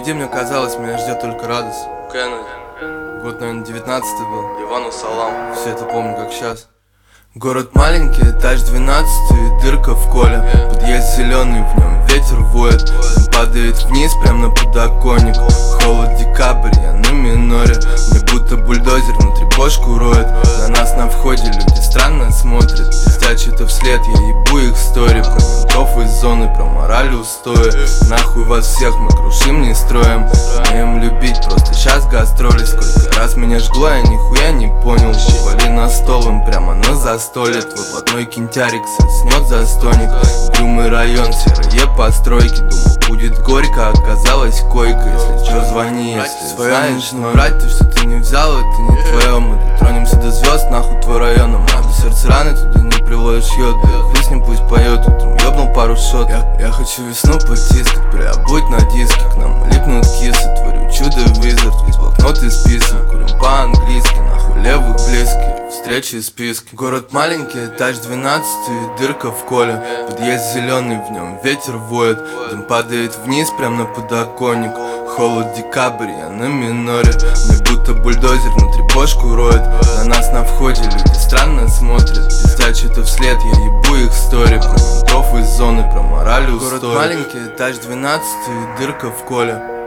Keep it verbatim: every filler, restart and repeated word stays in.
Впереди, мне казалось, меня ждет только радость. Кеннеди, год, наверное, девятнадцатый был. Ивану салам, все это помню как сейчас. Город маленький, этаж двенадцатый, дырка в коле. Подъезд зеленый, в нем ветер воет. Он падает вниз, прям на подоконник. Холод, декабрь, я на миноре. Мне будто бульдозер внутри бошку роет. На нас на входе люди странно смотрят. Пиздят что-то вслед, я ебу их стори. Про ментов из зоны, про мораль устоя. Нахуй вас всех, мы крушим, не строим. Умеем любить, просто сейчас гастроли. Сколько раз меня жгло, я нихуя не понял. Повали на стол, им прямо на застолье. Твой блатной кинтярик соснет застойник. Угрюмый район, серые постройки. Думал, будет горько, оказалось койка. Если чё, звони, если свое начну брать. То, что ты не взял, это не твое. Мы дотронемся до звезд, нахуй твой район. Нам надо сердце раны, туда не приводишь йод. Хуй с ним пусть поет, утром ёбнул пару шот. Я, я хочу весну потискать, приобуть на диске. К нам липнут кисы, творю чудо визард. Весь блокнот исписан, курим по-английски. Нахуй левых близких, встречи и списки. Город маленький, этаж двенадцатый, дырка в коле. Подъезд зеленый, в нем ветер воет. Дым падает вниз, прям на подоконник. Холод, декабрь, я на миноре. Мне будто бульдозер внутри бошку роет. На нас на входе люди странно смотрят. Пиздят что-то вслед, я ебу их стори. Про ментов из зоны, про мораль устоя. Город маленький, этаж двенадцатый, дырка в коле.